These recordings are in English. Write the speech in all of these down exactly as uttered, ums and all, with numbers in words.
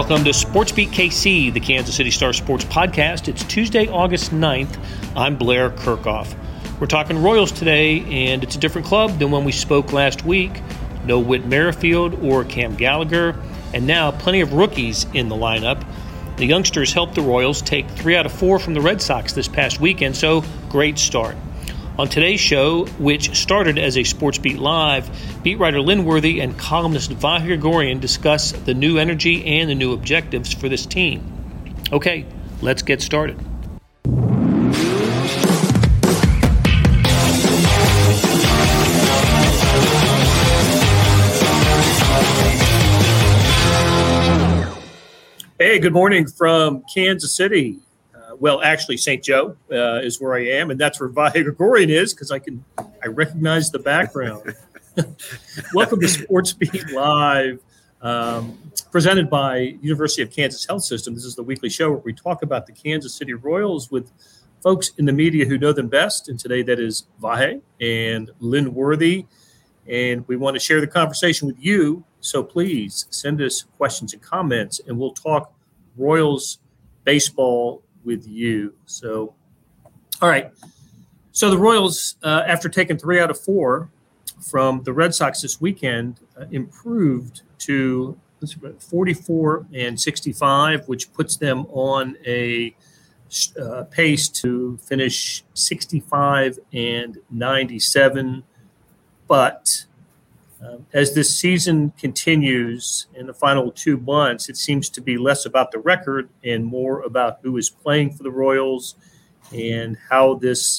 Welcome to Sports Beat K C, the Kansas City Star Sports podcast. It's Tuesday, August ninth. I'm Blair Kirchhoff. We're talking Royals today, and it's a different club than when we spoke last week. No Whit Merrifield or Cam Gallagher, and now plenty of rookies in the lineup. The youngsters helped the Royals take three out of four from the Red Sox this past weekend, so great start. On today's show, which started as a Sports Beat Live, beat writer Lynn Worthy and columnist Vahe Gregorian discuss the new energy and the new objectives for this team. Okay, let's get started. Hey, good morning from Kansas City. Well, actually, Saint Joe uh, is where I am, and that's where Vahe Gregorian is because I can I recognize the background. Welcome to Sports Beat Live, um, presented by University of Kansas Health System. This is the weekly show where we talk about the Kansas City Royals with folks in the media who know them best, and today that is Vahe and Lynn Worthy, and we want to share the conversation with you, so please send us questions and comments, and we'll talk Royals baseball with you. So, all right. So the Royals, uh, after taking three out of four from the Red Sox this weekend, uh, improved to forty-four and sixty-five, which puts them on a uh, pace to finish sixty-five and ninety-seven. But Um, as this season continues in the final two months, it seems to be less about the record and more about who is playing for the Royals and how this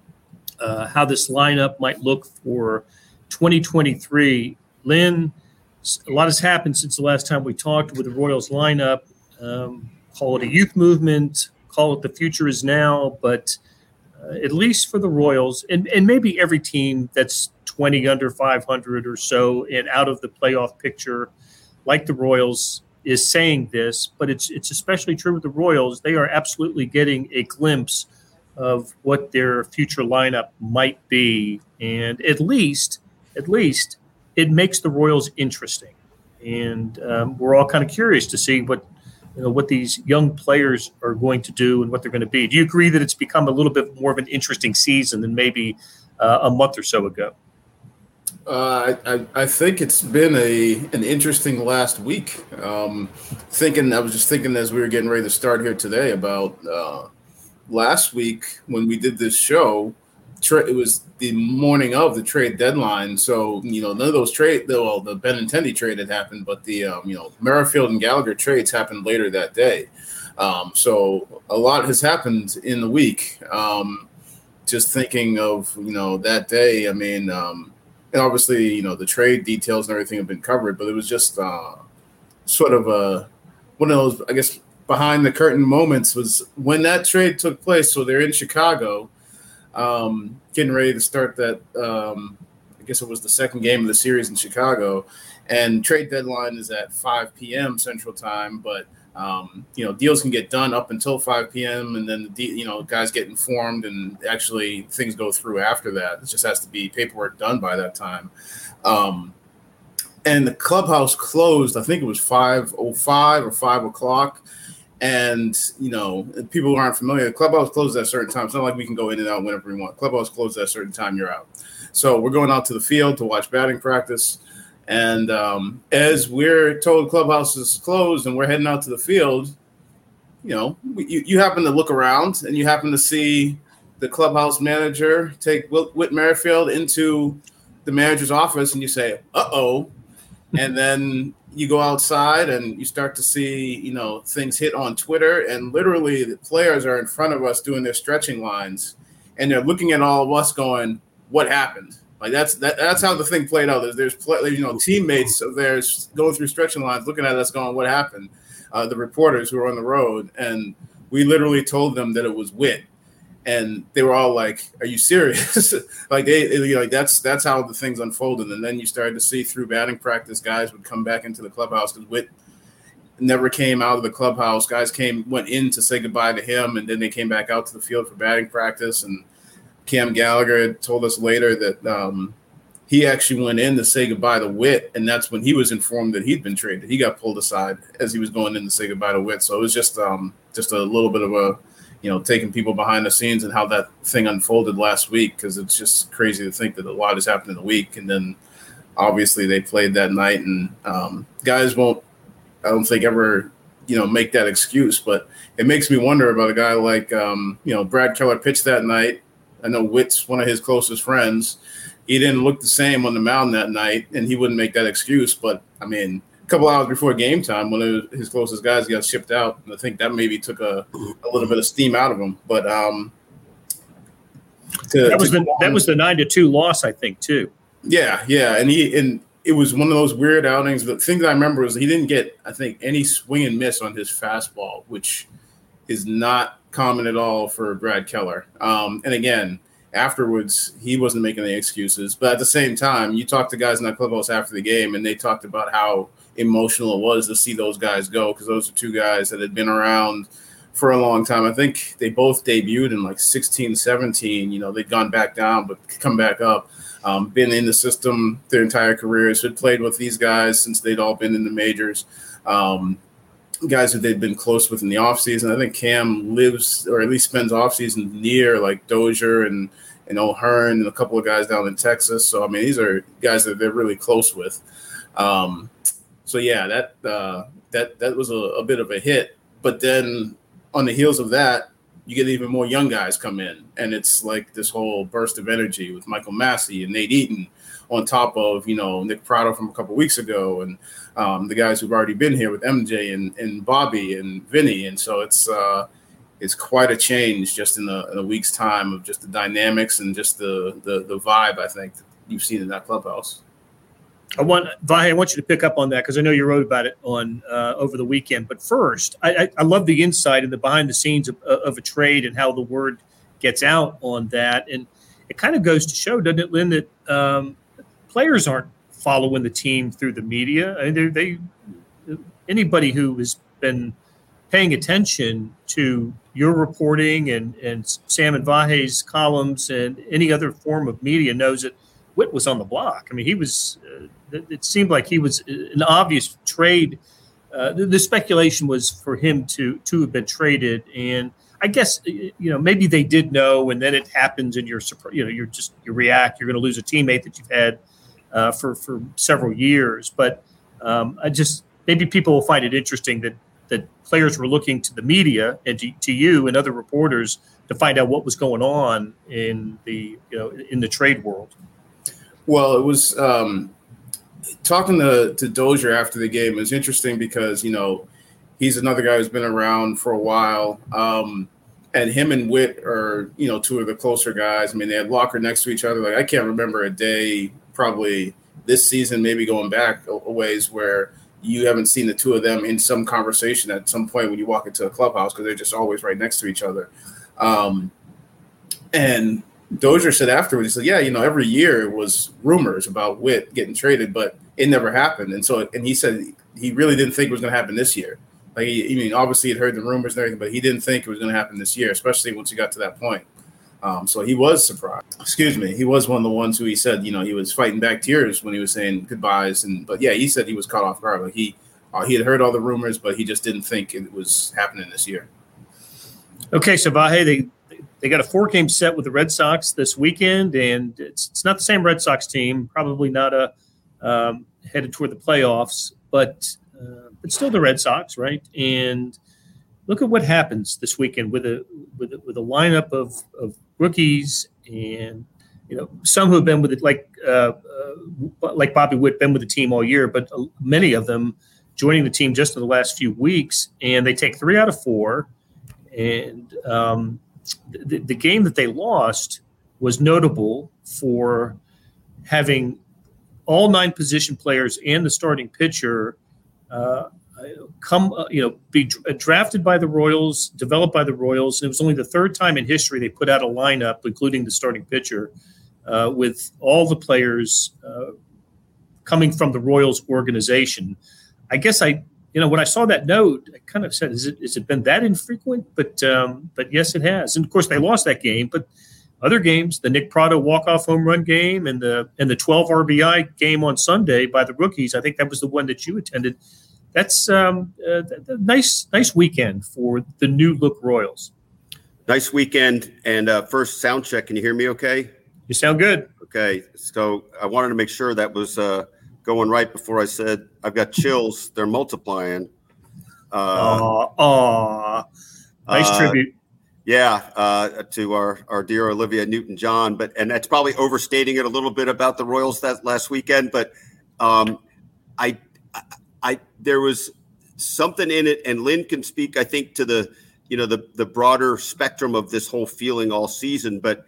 uh, how this lineup might look for twenty twenty-three. Lynn, a lot has happened since the last time we talked with the Royals lineup. Um, call it a youth movement, call it the future is now, but uh, at least for the Royals and, and maybe every team that's twenty under five hundred or so and out of the playoff picture, like the Royals, is saying this, but it's it's especially true with the Royals. They are absolutely getting a glimpse of what their future lineup might be, and at least, at least, it makes the Royals interesting. And um, we're all kind of curious to see what you know what these young players are going to do and what they're going to be. Do you agree that it's become a little bit more of an interesting season than maybe uh, a month or so ago? Uh, I, I think it's been a an interesting last week. Um, thinking, I was just thinking as we were getting ready to start here today about uh, last week when we did this show. Tra- it was the morning of the trade deadline, so you know none of those trade. Well, the Benintendi trade had happened, but the um, you know Merrifield and Gallagher trades happened later that day. Um, so a lot has happened in the week. Um, just thinking of you know that day. I mean. Um, And obviously, you know, the trade details and everything have been covered, but it was just uh, sort of a one of those, I guess, behind the curtain moments was when that trade took place. So they're in Chicago, um, getting ready to start that. Um, I guess it was the second game of the series in Chicago, and trade deadline is at five p.m. Central Time, but. Um, you know, deals can get done up until five p.m. and then, the, you know, guys get informed and actually things go through after that. It just has to be paperwork done by that time. Um, and the clubhouse closed, I think it was five oh five or five o'clock. And, you know, people who aren't familiar, the clubhouse closes at a certain time. It's not like we can go in and out whenever we want. Clubhouse closes at a certain time, you're out. So we're going out to the field to watch batting practice. And um, as we're told clubhouse is closed and we're heading out to the field, you know, you, you happen to look around and you happen to see the clubhouse manager take Whit Merrifield into the manager's office and you say, uh-oh. And then you go outside and you start to see, you know, things hit on Twitter. And literally the players are in front of us doing their stretching lines. And they're looking at all of us going, what happened? Like that's that, that's how the thing played out. There's, there's play, you know teammates of theirs going through stretching lines, looking at us, going, "What happened?" Uh, the reporters who were on the road, and we literally told them that it was Whit, and they were all like, "Are you serious?" like they, they like that's that's how the things unfolded. And then you started to see through batting practice, guys would come back into the clubhouse because Whit never came out of the clubhouse. Guys came went in to say goodbye to him, and then they came back out to the field for batting practice. And Cam Gallagher told us later that um, he actually went in to say goodbye to Witt, and that's when he was informed that he'd been traded. He got pulled aside as he was going in to say goodbye to Witt. So it was just um, just a little bit of a, you know, taking people behind the scenes and how that thing unfolded last week, because it's just crazy to think that a lot has happened in a week. And then obviously they played that night, and um, guys won't, I don't think, ever, you know, make that excuse. But it makes me wonder about a guy like, um, you know, Brad Keller pitched that night. I know Witt's one of his closest friends. He didn't look the same on the mound that night, and he wouldn't make that excuse. But, I mean, a couple hours before game time, one of his closest guys got shipped out, and I think that maybe took a, a little bit of steam out of him. But um, to, that was the that was the nine to two loss, I think, too. Yeah, yeah, and he and it was one of those weird outings. The thing that I remember was he didn't get, I think, any swing and miss on his fastball, which is not common at all for Brad Keller. Um, and again, afterwards, he wasn't making any excuses. But at the same time, you talk to guys in that clubhouse after the game, and they talked about how emotional it was to see those guys go, because those are two guys that had been around for a long time. I think they both debuted in like sixteen, seventeen. You know, they'd gone back down but come back up. Um, been in the system their entire careers, had played with these guys since they'd all been in the majors. Um, guys that they've been close with in the offseason. I think Cam lives, or at least spends offseason near like Dozier and, and O'Hearn and a couple of guys down in Texas. So, I mean, these are guys that they're really close with. Um, so, yeah, that uh, that that was a, a bit of a hit. But then on the heels of that, you get even more young guys come in, and it's like this whole burst of energy with Michael Massey and Nate Eaton on top of, you know, Nick Prado from a couple of weeks ago, and um, the guys who've already been here with M J and, and Bobby and Vinny. And so it's uh, it's quite a change just in a, in a week's time of just the dynamics and just the, the the vibe, I think, that you've seen in that clubhouse. I want Vahe, I want you to pick up on that, because I know you wrote about it on uh, over the weekend. But first, I, I, I love the insight and the behind the scenes of, of a trade and how the word gets out on that. And it kind of goes to show, doesn't it, Lynn, that um, players aren't following the team through the media. I mean, they, anybody who has been paying attention to your reporting and, and Sam and Vahe's columns and any other form of media knows that Witt was on the block. I mean, he was. Uh, it seemed like he was an obvious trade. Uh, the, the speculation was for him to to have been traded, and I guess you know maybe they did know, and then it happens, and you're you know you're just you react. You're going to lose a teammate that you've had uh, for for several years, but um, I just maybe people will find it interesting that that players were looking to the media and to, to you and other reporters to find out what was going on in the you know in the trade world. Well, it was um, talking to, to Dozier after the game is interesting because, you know, he's another guy who's been around for a while. Um, and him and Witt are, you know, two of the closer guys. I mean, they had locker next to each other. Like, I can't remember a day probably this season, maybe going back a, a ways where you haven't seen the two of them in some conversation at some point when you walk into a clubhouse, because they're just always right next to each other. Um, and Dozier said afterwards, he said, yeah, you know, every year it was rumors about Witt getting traded, but it never happened. And so, and he said he really didn't think it was going to happen this year. Like, he, I mean, obviously he'd heard the rumors and everything, but he didn't think it was going to happen this year, especially once he got to that point. Um, so he was surprised. Excuse me. He was one of the ones who he said, you know, he was fighting back tears when he was saying goodbyes. And, but yeah, he said he was caught off guard. Like he, uh, he had heard all the rumors, but he just didn't think it was happening this year. Okay. So Vahe, they, They got a four-game set with the Red Sox this weekend, and it's it's not the same Red Sox team, probably not a um, headed toward the playoffs, but uh, but still the Red Sox, right? And look at what happens this weekend with a with a, with a lineup of, of rookies, and you know some who have been with it, like uh, uh, like Bobby Witt, been with the team all year, but uh, many of them joining the team just in the last few weeks, and they take three out of four, and um, The, the game that they lost was notable for having all nine position players and the starting pitcher uh, come, uh, you know, be drafted by the Royals, developed by the Royals. And it was only the third time in history they put out a lineup, including the starting pitcher, uh, with all the players uh, coming from the Royals organization. I guess I. You know, when I saw that note, I kind of said, "Is it? Has it been that infrequent?" But, um, but yes, it has. And of course, they lost that game. But other games, the Nick Pratto walk-off home run game and the and the twelve R B I game on Sunday by the rookies. I think that was the one that you attended. That's um, a, a nice nice weekend for the new look Royals. Nice weekend. And uh, first sound check. Can you hear me okay? You sound good. Okay. So I wanted to make sure that was uh, going right before I said I've got chills. They're multiplying. Uh, aw, nice uh, tribute. Yeah, uh, to our, our dear Olivia Newton-John. But and that's probably overstating it a little bit about the Royals that last weekend. But um, I, I, I, there was something in it, and Lynn can speak, I think, to the, you know, the the broader spectrum of this whole feeling all season. But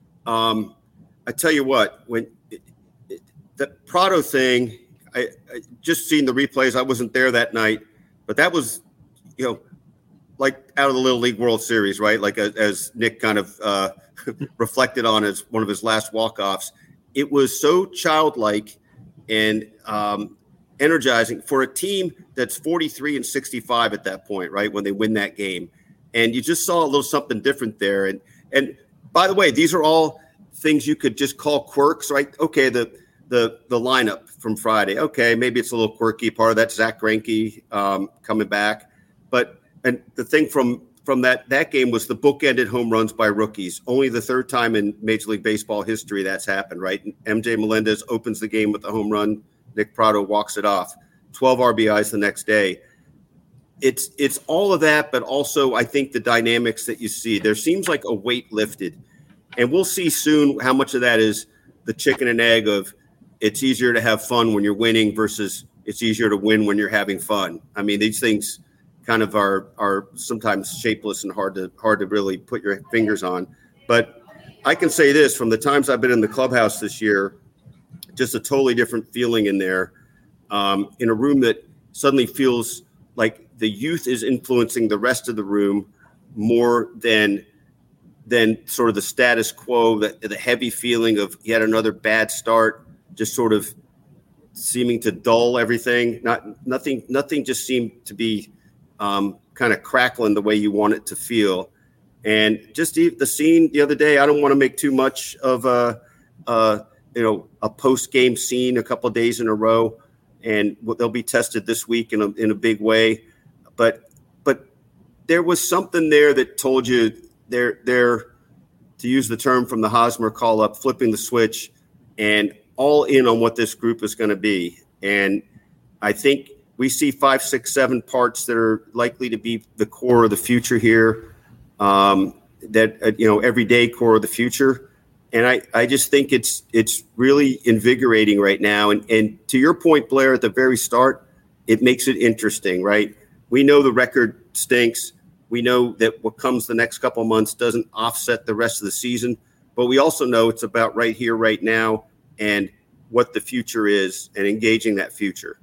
um, I tell you what, when it, it, the Pratto thing, I, I just seen the replays. I wasn't there that night, but that was, you know, like out of the Little League World Series, right? Like as, as Nick kind of uh, reflected on as one of his last walk-offs. It was so childlike and um, energizing for a team that's forty-three and sixty-five at that point, right, when they win that game. And you just saw a little something different there. And and by the way, these are all things you could just call quirks, right? Okay, the the the lineup from Friday. Okay, maybe it's a little quirky. Part of that Zach Greinke um, coming back, but and the thing from from that that game was the bookended home runs by rookies. Only the third time in Major League Baseball history that's happened, right? M J Melendez opens the game with a home run. Nick Pratto walks it off. twelve R B Is the next day. It's it's all of that, but also I think the dynamics that you see. There seems like a weight lifted, and we'll see soon how much of that is the chicken and egg of it's easier to have fun when you're winning versus it's easier to win when you're having fun. I mean, these things kind of are are sometimes shapeless and hard to hard to really put your fingers on. But I can say this, from the times I've been in the clubhouse this year, just a totally different feeling in there, um, in a room that suddenly feels like the youth is influencing the rest of the room more than than sort of the status quo, the, the heavy feeling of yet another bad start, just sort of seeming to dull everything. Not nothing, nothing just seemed to be um, kind of crackling the way you want it to feel. And just the, the scene the other day, I don't want to make too much of a, a you know, a post-game scene a couple of days in a row, and they'll be tested this week in a, in a big way. But but there was something there that told you they're, they're, to use the term from the Hosmer call-up, flipping the switch and all in on what this group is going to be. And I think we see five, six, seven parts that are likely to be the core of the future here, um, that, uh, you know, everyday core of the future. And I, I just think it's it's really invigorating right now. And, and to your point, Blair, at the very start, it makes it interesting, right? We know the record stinks. We know that what comes the next couple of months doesn't offset the rest of the season. But we also know it's about right here, right now, and what the future is and engaging that future.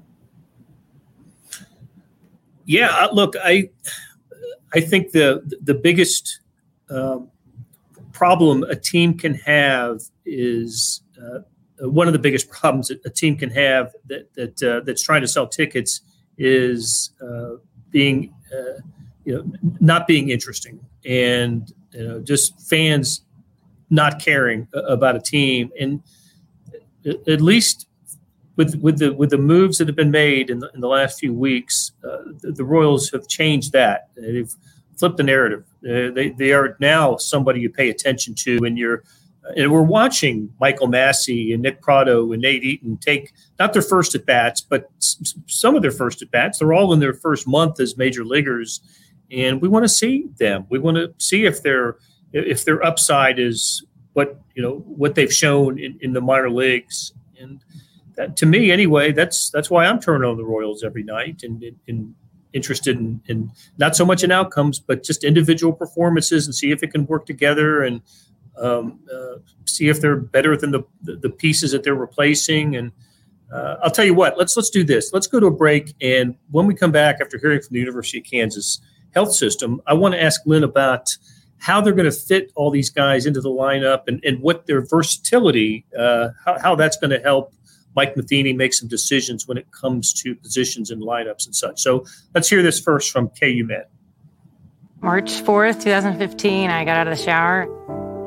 Yeah, look, I I think the the biggest um, problem a team can have is uh, one of the biggest problems that a team can have that that uh, that's trying to sell tickets is uh, being uh, you know not being interesting, and you know just fans not caring about a team. And at least with with the with the moves that have been made in the, in the last few weeks, uh, the, the Royals have changed that. They've flipped the narrative. Uh, they they are now somebody you pay attention to, and you're and we're watching Michael Massey and Nick Pratto and Nate Eaton take not their first at bats, but s- some of their first at bats. They're all in their first month as major leaguers, and we want to see them. We want to see if their if their upside is what you know what they've shown in, in the minor leagues. And that, to me, anyway, that's that's why I'm turning on the Royals every night and, and interested in, in not so much in outcomes, but just individual performances and see if it can work together and um, uh, see if they're better than the, the, the pieces that they're replacing. And uh, I'll tell you what, let's let's do this. Let's go to a break. And when we come back after hearing from the University of Kansas Health System, I want to ask Lynn about how they're going to fit all these guys into the lineup and, and what their versatility, uh, how, how that's going to help Mike Matheny make some decisions when it comes to positions and lineups and such. So let's hear this first from K U Med. March fourth, twenty fifteen, I got out of the shower,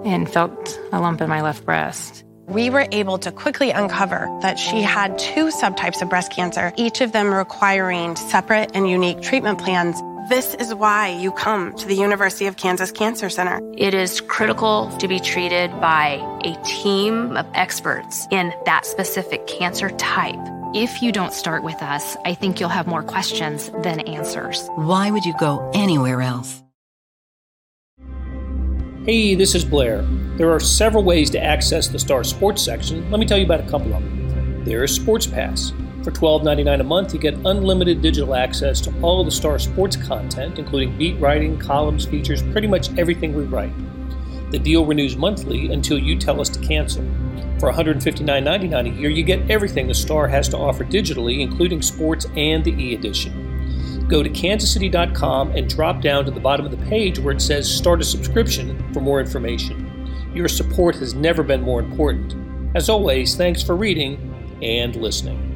and felt a lump in my left breast. We were able to quickly uncover that she had two subtypes of breast cancer, each of them requiring separate and unique treatment plans. This is why you come to the University of Kansas Cancer Center. It is critical to be treated by a team of experts in that specific cancer type. If you don't start with us, I think you'll have more questions than answers. Why would you go anywhere else? Hey, this is Blair. There are several ways to access the Star Sports section. Let me tell you about a couple of them. There is Sports Pass. For twelve ninety-nine a month, you get unlimited digital access to all of the Star Sports content, including beat writing, columns, features, pretty much everything we write. The deal renews monthly until you tell us to cancel. For one hundred fifty-nine ninety-nine a year, you get everything the Star has to offer digitally, including sports and the e-edition. Go to kansas city dot com and drop down to the bottom of the page where it says Start a Subscription for more information. Your support has never been more important. As always, thanks for reading and listening.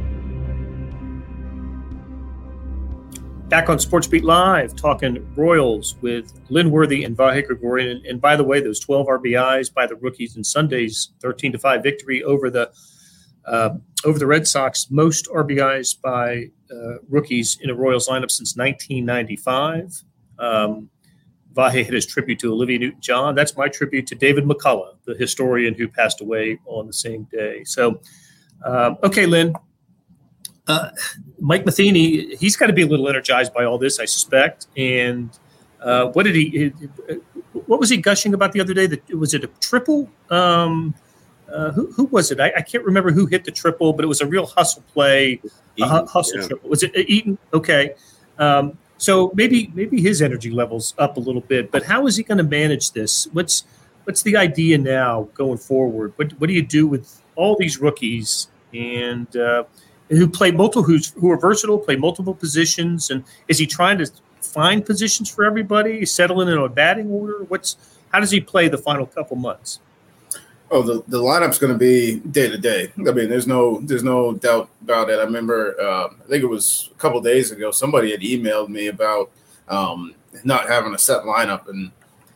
Back on Sports Beat Live, talking Royals with Lynn Worthy and Vahe Gregorian. And, and by the way, those twelve R B Is by the rookies in Sunday's thirteen to five victory over the uh, over the Red Sox, most R B Is by uh, rookies in a Royals lineup since nineteen ninety-five. Um, Vahe hit his tribute to Olivia Newton-John. That's my tribute to David McCullough, the historian who passed away on the same day. So, um, okay, Lynn. Uh, Mike Matheny, he's got to be a little energized by all this, I suspect. And uh, what did he? What was he gushing about the other day? That was it a triple? Um, uh, who, who was it? I, I can't remember who hit the triple, but it was a real hustle play, Eaton, a hustle yeah. triple. Was it Eaton? Okay, um, so maybe maybe his energy level's up a little bit. But how is he going to manage this? What's what's the idea now going forward? What what do you do with all these rookies and uh, who play multiple, who's, who are versatile, play multiple positions, and is he trying to find positions for everybody, settling in a batting order? What's how does he play the final couple months? Oh, the, the lineup's going to be day to day. I mean, there's no there's no doubt about it. I remember, uh, I think it was a couple days ago, somebody had emailed me about um, not having a set lineup, and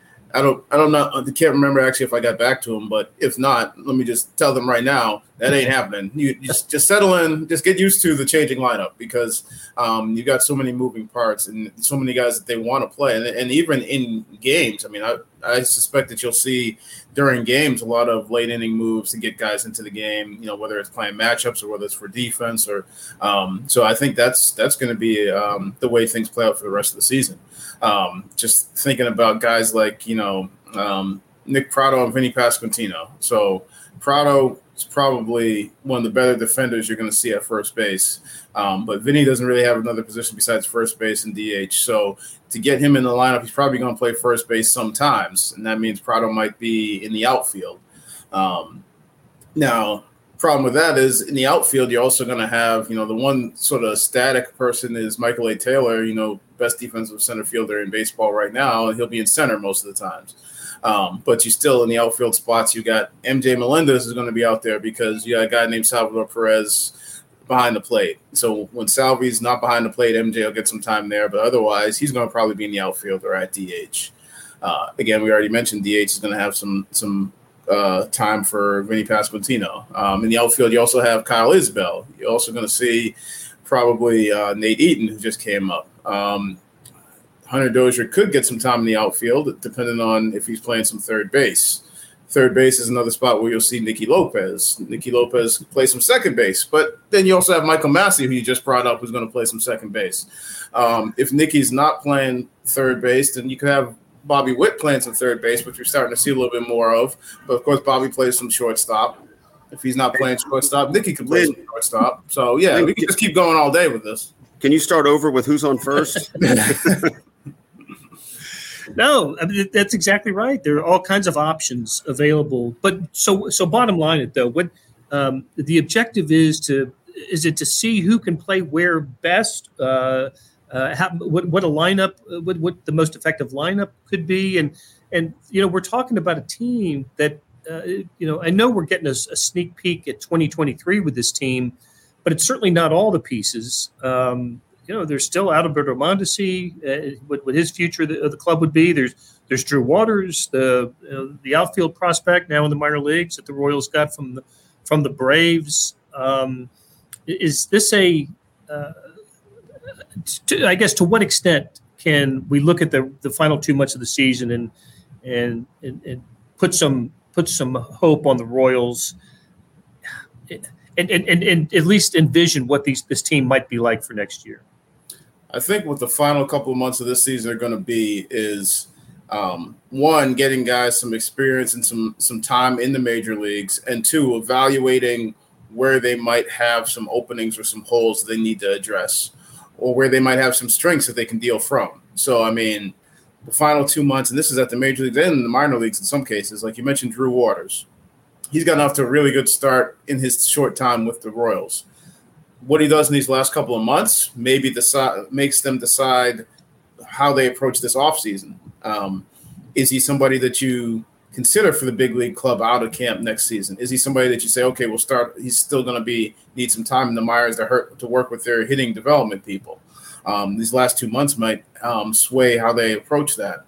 I don't I don't know. I can't remember actually if I got back to him, but if not, let me just tell them right now that ain't happening. You just just settle in, just get used to the changing lineup because um, you got so many moving parts and so many guys that they want to play, and, and even in games. I mean, I I suspect that you'll see during games a lot of late inning moves to get guys into the game. You know, whether it's playing matchups or whether it's for defense or um, so. I think that's that's going to be um, the way things play out for the rest of the season. Um, just thinking about guys like, you know, um, Nick Pratto and Vinny Pasquantino. So Pratto is probably one of the better defenders you're going to see at first base. Um, but Vinny doesn't really have another position besides first base and D H. So to get him in the lineup, he's probably going to play first base sometimes. And that means Pratto might be in the outfield. Um, now, problem with that is in the outfield, you're also going to have, you know, the one sort of static person is Michael A. Taylor, you know, best defensive center fielder in baseball right now, and he'll be in center most of the times. Um, but you still in the outfield spots, you got M J Melendez is going to be out there because you got a guy named Salvador Perez behind the plate. So when Salvi's not behind the plate, M J will get some time there, but otherwise he's going to probably be in the outfield or at D H. Uh, again, we already mentioned D H is going to have some some uh, time for Vinny Pasquantino. Um, in the outfield, you also have Kyle Isbell. You're also going to see probably uh, Nate Eaton, who just came up. Um, Hunter Dozier could get some time in the outfield, depending on if he's playing some third base. Third base is another spot where you'll see Nicky Lopez. Nicky Lopez play some second base, but then you also have Michael Massey, who you just brought up, who's going to play some second base. Um, if Nicky's not playing third base, then you could have Bobby Witt playing some third base, which you're starting to see a little bit more of. But, of course, Bobby plays some shortstop. If he's not playing shortstop, Nicky can play some shortstop. So, yeah, we can just keep going all day with this. Can you start over with who's on first? No, I mean, that's exactly right. There are all kinds of options available. But so so bottom line it, though, what um, the objective is to is it to see who can play where best, uh, uh, how, what, what a lineup, what, what the most effective lineup could be. And, and you know, we're talking about a team that, uh, you know, I know we're getting a, a sneak peek at twenty twenty-three with this team, but it's certainly not all the pieces. Um, You know, there's still Adalberto Mondesi, uh, what, what his future of the, of the club would be. There's there's Drew Waters, the uh, the outfield prospect now in the minor leagues that the Royals got from the from the Braves. Um, is this a uh, to, I guess to what extent can we look at the, the final two months of the season and and, and and put some put some hope on the Royals and and, and, and at least envision what these this team might be like for next year? I think what the final couple of months of this season are going to be is um, one, getting guys some experience and some some time in the major leagues, and two, evaluating where they might have some openings or some holes they need to address, or where they might have some strengths that they can deal from. So, I mean, the final two months, and this is at the major leagues and the minor leagues in some cases, like you mentioned, Drew Waters. He's gotten off to a really good start in his short time with the Royals. What he does in these last couple of months maybe decide, makes them decide how they approach this offseason. Um, is he somebody that you consider for the big league club out of camp next season? Is he somebody that you say, okay, we'll start, he's still going to be need some time in the minors to hurt to work with their hitting development people? Um, these last two months might um, sway how they approach that.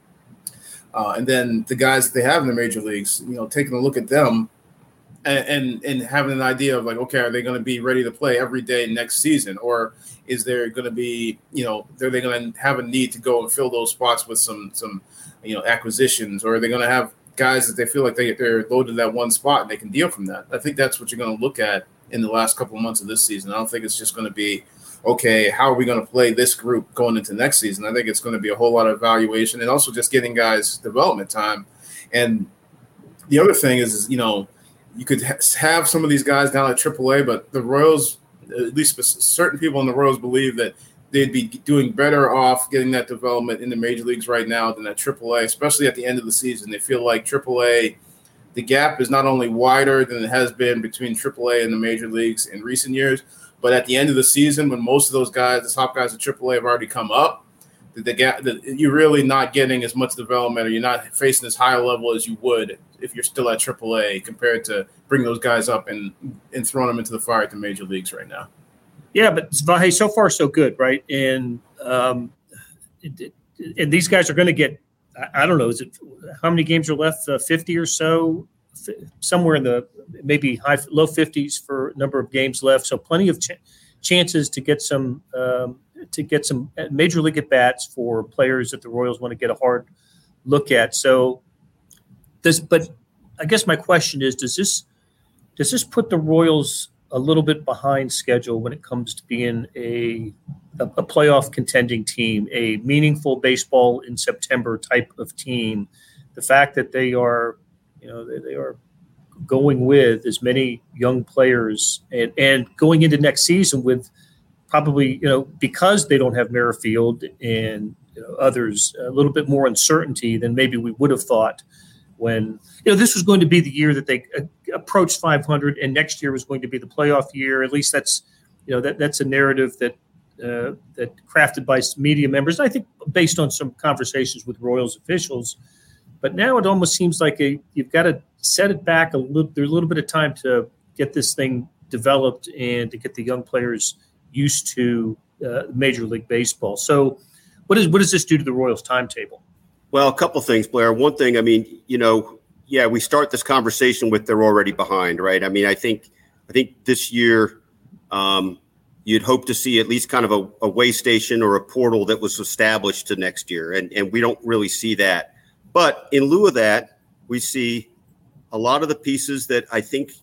Uh, and then the guys that they have in the major leagues, you know, taking a look at them and and, and having an idea of like, okay, are they going to be ready to play every day next season? Or is there going to be, you know, are they going to have a need to go and fill those spots with some, some you know, acquisitions? Or are they going to have guys that they feel like they, they're loaded at one spot and they can deal from that? I think that's what you're going to look at in the last couple of months of this season. I don't think it's just going to be, okay, how are we going to play this group going into next season? I think it's going to be a whole lot of evaluation and also just getting guys development time. And the other thing is, is you know, you could ha- have some of these guys down at triple A, but the Royals, at least certain people in the Royals, believe that they'd be doing better off getting that development in the major leagues right now than at triple A, especially at the end of the season. They feel like triple A, the gap is not only wider than it has been between triple A and the major leagues in recent years, but at the end of the season, when most of those guys, the top guys at triple A have already come up, the, the gap, the, you're really not getting as much development, or you're not facing as high a level as you would if you're still at triple A compared to bring those guys up and, and throwing them into the fire at the major leagues right now. Yeah, but Vahe, so far so good, right? And um, it, it, and these guys are going to get, I, I don't know, is it how many games are left? Uh, fifty or so, f- somewhere in the maybe high low fifties for a number of games left. So plenty of ch- chances to get some um, to get some major league at bats for players that the Royals want to get a hard look at. So does, but I guess my question is, does this does this put the Royals a little bit behind schedule when it comes to being a, a a playoff contending team, a meaningful baseball in September type of team? The fact that they are, you know, they, they are going with as many young players and, and going into next season with probably, you know, because they don't have Merrifield and you know, others, a little bit more uncertainty than maybe we would have thought when, you know, this was going to be the year that they uh, approached five hundred, and next year was going to be the playoff year. At least that's, you know, that that's a narrative that uh, that crafted by media members. I think based on some conversations with Royals officials. But now it almost seems like a, you've got to set it back a little. There's a little bit of time to get this thing developed and to get the young players used to uh, Major League Baseball. So, what is what does this do to the Royals' timetable? Well, a couple things, Blair. One thing, I mean, you know, yeah, we start this conversation with they're already behind, right? I mean, I think I think this year um, you'd hope to see at least kind of a, a way station or a portal that was established to next year, and and we don't really see that. But in lieu of that, we see a lot of the pieces that I think,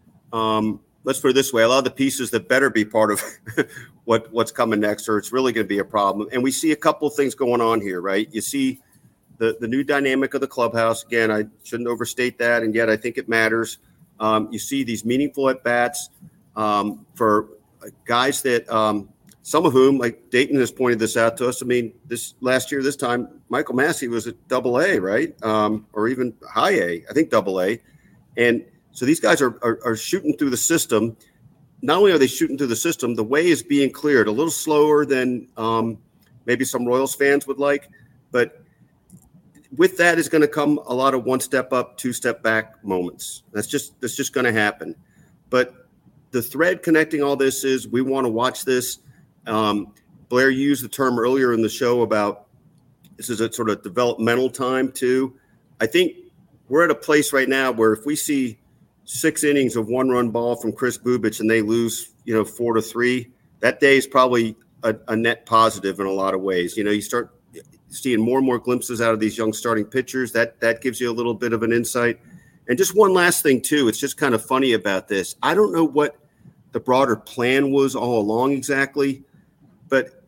um, let's put it this way, a lot of the pieces that better be part of what what's coming next, or it's really going to be a problem. And we see a couple of things going on here, right? You see the, the new dynamic of the clubhouse. Again, I shouldn't overstate that, and yet I think it matters. Um, you see these meaningful at-bats um, for guys that um, – some of whom, like Dayton has pointed this out to us. I mean, this last year, this time, Michael Massey was at double A, right? Um, or even high A, I think double A. And so these guys are, are are shooting through the system. Not only are they shooting through the system, the way is being cleared a little slower than um, maybe some Royals fans would like. But with that is going to come a lot of one step up, two step back moments. That's just that's just going to happen. But the thread connecting all this is we want to watch this. Um, Blair used the term earlier in the show about This is a sort of developmental time too. I think we're at a place right now where if we see six innings of one-run ball from Kris Bubic and they lose, you know, four to three, that day is probably a, a net positive in a lot of ways. You know, you start seeing more and more glimpses out of these young starting pitchers. That that gives you a little bit of an insight. And just one last thing too, it's just kind of funny about this. I don't know what the broader plan was all along exactly, but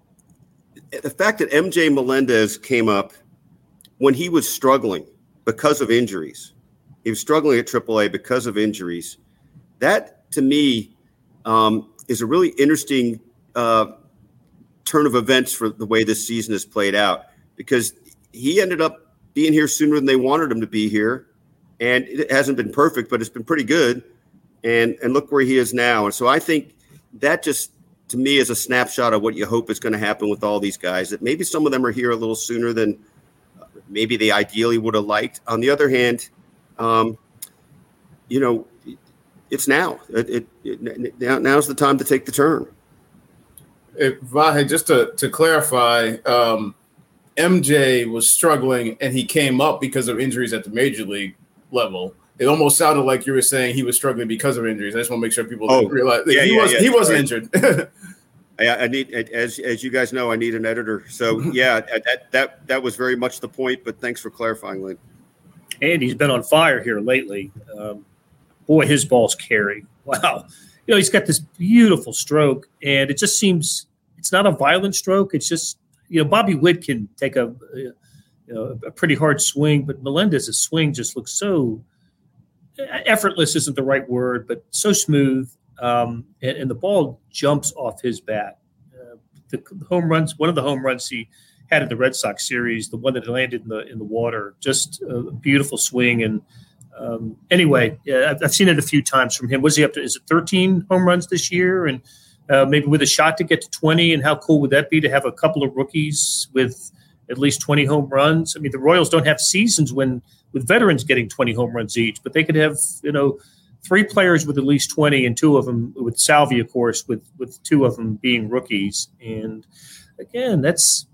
the fact that M J Melendez came up when he was struggling because of injuries, he was struggling at triple A because of injuries. That to me um, is a really interesting uh, turn of events for the way this season has played out, because he ended up being here sooner than they wanted him to be here. And it hasn't been perfect, but it's been pretty good. And and look where he is now. And so I think that just, to me, is a snapshot of what you hope is going to happen with all these guys, that maybe some of them are here a little sooner than maybe they ideally would have liked. On the other hand, um, you know, it's now. It, it, it, now. Now's the time to take the turn. If, Vahe, just to, to clarify, um, M J was struggling and he came up because of injuries at the major league level. It almost sounded like you were saying he was struggling because of injuries. I just want to make sure people oh, realize yeah, he yeah, was yeah, he wasn't sorry. injured. I, I need, as as you guys know, I need an editor. So yeah, that that that was very much the point. But thanks for clarifying, Lynn. And he's been on fire here lately. Um, boy, his balls carry. Wow, you know, he's got this beautiful stroke, and it just seems it's not a violent stroke. It's just, you know, Bobby Witt can take a, a you know a pretty hard swing, but Melendez's swing just looks so effortless. Isn't the right word, but so smooth. Um, and, and the ball jumps off his bat. Uh, the home runs, one of the home runs he had in the Red Sox series, the one that landed in the in the water, just a beautiful swing. And um, anyway, yeah, I've, I've seen it a few times from him. Was he up to? Is it thirteen home runs this year? And uh, maybe with a shot to get to twenty. And how cool would that be to have a couple of rookies with at least twenty home runs? I mean, the Royals don't have seasons when with veterans getting twenty home runs each, but they could have, you know, three players with at least twenty, and two of them with Salvi, of course, with, with two of them being rookies. And again, that's,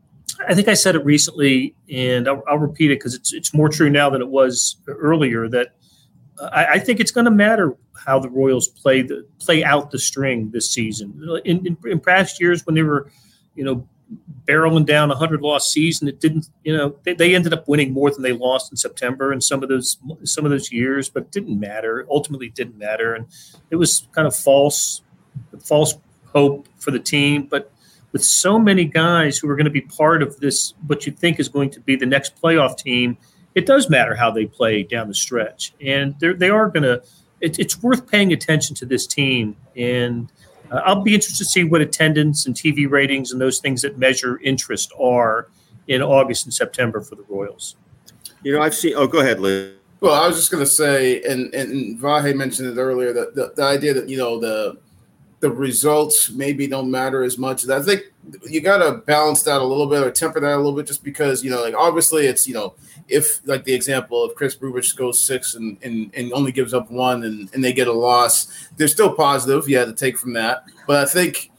I think I said it recently, and I'll, I'll repeat it because it's it's more true now than it was earlier, that I, I think it's going to matter how the Royals play the play out the string this season. In, in, in past years when they were, you know, barreling down a hundred loss season, it didn't, you know, they, they ended up winning more than they lost in September in some of those some of those years, but it didn't matter. Ultimately, it didn't matter, and it was kind of false, false hope for the team. But with so many guys who are going to be part of this, what you think is going to be the next playoff team, it does matter how they play down the stretch, and they they are going to. It, it's worth paying attention to this team, and Uh, I'll be interested to see what attendance and T V ratings and those things that measure interest are in August and September for the Royals. You know, I've seen – oh, go ahead, Lynn. Well, I was just going to say, and, and Vahe mentioned it earlier, that the, the idea that, you know, the the results maybe don't matter as much. I think you got to balance that a little bit or temper that a little bit, just because, you know, like obviously it's, you know, if like the example of Kris Bubic goes six and, and, and only gives up one and, and they get a loss, they're still positive. You had to take from that. But I think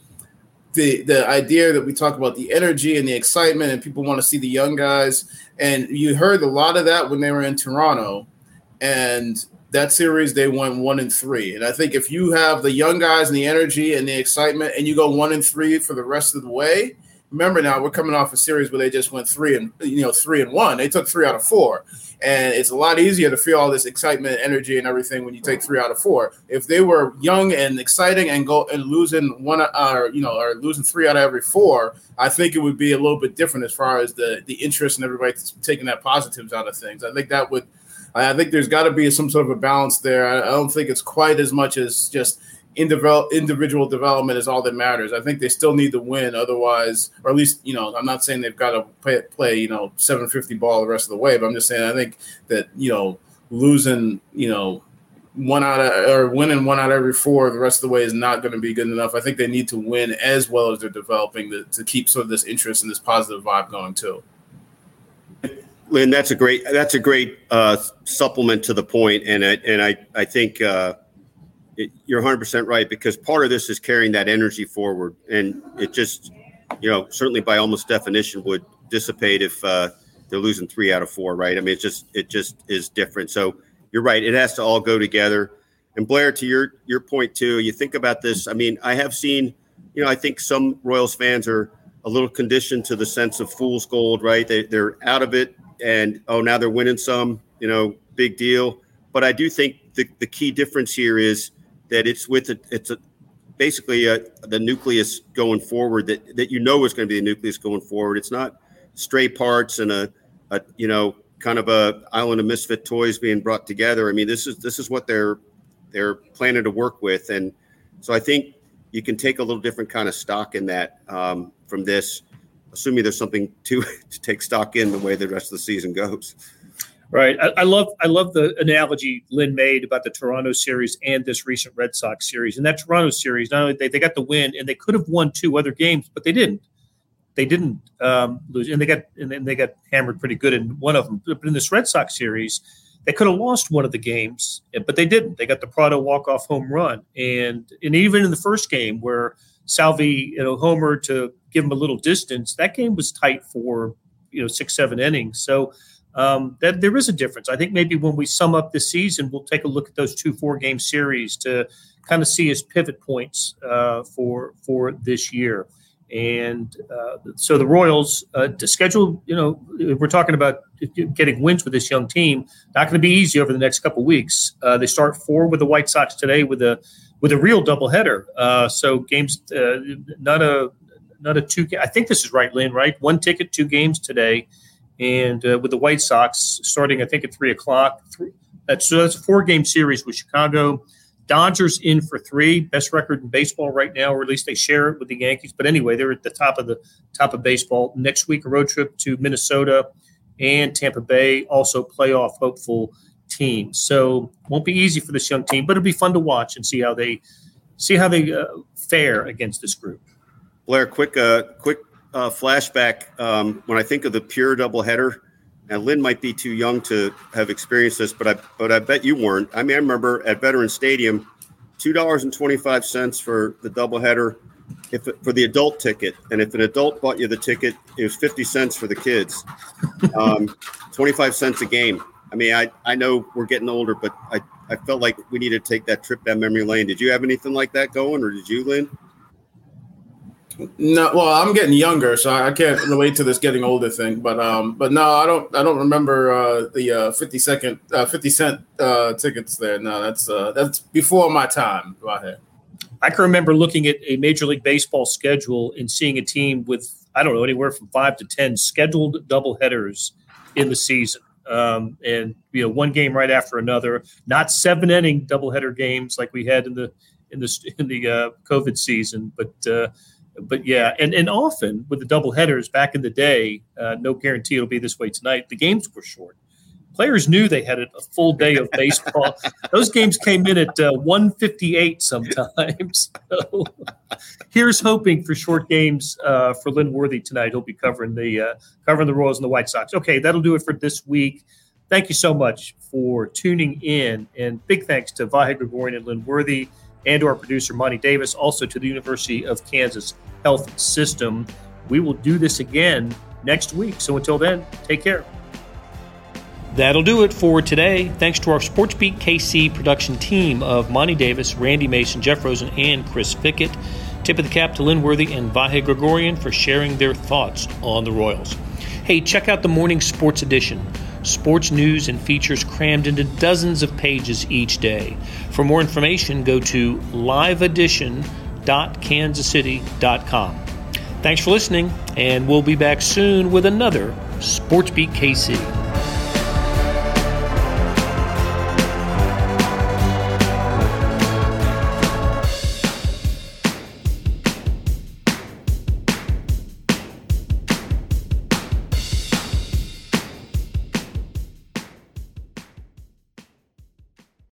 the the idea that we talk about the energy and the excitement and people want to see the young guys, and you heard a lot of that when they were in Toronto, and that series they went one and three. And I think if you have the young guys and the energy and the excitement and you go one and three for the rest of the way, remember now we're coming off a series where they just went three and you know three and one. They took three out of four, and it's a lot easier to feel all this excitement, energy, and everything when you take three out of four. If they were young and exciting and go and losing one or you know or losing three out of every four, I think it would be a little bit different as far as the the interest and everybody taking that positives out of things. I think that would. I think there's got to be some sort of a balance there. I don't think it's quite as much as just individual development is all that matters. I think they still need to win. Otherwise, or at least, you know, I'm not saying they've got to play, play you know, seven fifty ball the rest of the way, but I'm just saying I think that, you know, losing, you know, one out of, or winning one out of every four the rest of the way is not going to be good enough. I think they need to win as well as they're developing to, to keep sort of this interest and this positive vibe going too. Lynn, that's a great that's a great uh, supplement to the point, and I, and I I think uh, it, you're one hundred percent right, because part of this is carrying that energy forward, and it just, you know, certainly by almost definition would dissipate if uh, they're losing three out of four, right? I mean, it's just it just is different. So you're right; it has to all go together. And Blair, to your your point too, you think about this. I mean, I have seen, you know, I think some Royals fans are a little conditioned to the sense of fool's gold, right? They they're out of it, and oh, now they're winning some, you know, big deal. But I do think the, the key difference here is that it's with a, it's a, basically a, the nucleus going forward that, that you know is going to be the nucleus going forward. It's not stray parts and a, a you know kind of a island of misfit toys being brought together. I mean, this is this is what they're they're planning to work with, and so I think you can take a little different kind of stock in that um, from this, assuming there's something to to take stock in the way the rest of the season goes. Right. I, I love I love the analogy Lynn made about the Toronto series and this recent Red Sox series. And that Toronto series, not only they, they got the win, and they could have won two other games, but they didn't. They didn't um, lose, and they got and then they got hammered pretty good in one of them. But in this Red Sox series, they could have lost one of the games, but they didn't. They got the Prado walk-off home run, and and even in the first game where Salvi, you know, homered to give him a little distance, that game was tight for you know six, seven innings. So. Um, that there is a difference. I think maybe when we sum up this season, we'll take a look at those two four-game series to kind of see as pivot points uh, for for this year. And uh, so the Royals, uh, to schedule, you know, we're talking about getting wins with this young team. Not going to be easy over the next couple of weeks. Uh, they start four with the White Sox today with a with a real doubleheader. Uh, so games, uh, not a not a two. I think this is right, Lynn. Right, one ticket, two games today. And uh, with the White Sox starting, I think, at three o'clock. That's, so that's a four-game series with Chicago. Dodgers in for three, best record in baseball right now, or at least they share it with the Yankees. But anyway, they're at the top of the top of baseball. Next week, a road trip to Minnesota and Tampa Bay, also playoff hopeful teams. So won't be easy for this young team, but it'll be fun to watch and see how they see how they uh, fare against this group. Blair, quick, uh, quick. Uh, flashback um, when I think of the pure doubleheader. Now, Lynn might be too young to have experienced this, but I but I bet you weren't. I mean, I remember at Veterans Stadium, two dollars and twenty five cents for the doubleheader, if it, for the adult ticket, and if an adult bought you the ticket, it was fifty cents for the kids, um, twenty five cents a game. I mean, I I know we're getting older, but I I felt like we needed to take that trip down memory lane. Did you have anything like that going, or did you, Lynn? No, well, I'm getting younger, so I can't relate to this getting older thing. But um, but no, I don't. I don't remember uh, the uh, fifty second, uh, fifty cent uh, tickets there. No, that's uh, that's before my time. Go ahead. I can remember looking at a Major League Baseball schedule and seeing a team with I don't know anywhere from five to ten scheduled doubleheaders in the season, um, and you know one game right after another. Not seven inning doubleheader games like we had in the in the in the uh, COVID season, but. Uh, But yeah, and, and often with the double headers back in the day, uh, no guarantee it'll be this way tonight. The games were short. Players knew they had a full day of baseball. Those games came in at uh, one fifty-eight sometimes. So here's hoping for short games uh, for Lynn Worthy tonight. He'll be covering the uh, covering the Royals and the White Sox. Okay, that'll do it for this week. Thank you so much for tuning in, and big thanks to Vahe Gregorian and Lynn Worthy, and to our producer, Monty Davis, also to the University of Kansas Health System. We will do this again next week. So until then, take care. That'll do it for today. Thanks to our SportsBeat K C production team of Monty Davis, Randy Mason, Jeff Rosen, and Chris Fickett. Tip of the cap to Lynn Worthy and Vahe Gregorian for sharing their thoughts on the Royals. Hey, check out the morning sports edition. Sports news and features crammed into dozens of pages each day. For more information, go to live edition dot kansas city dot com. Thanks for listening, and we'll be back soon with another SportsBeat K C.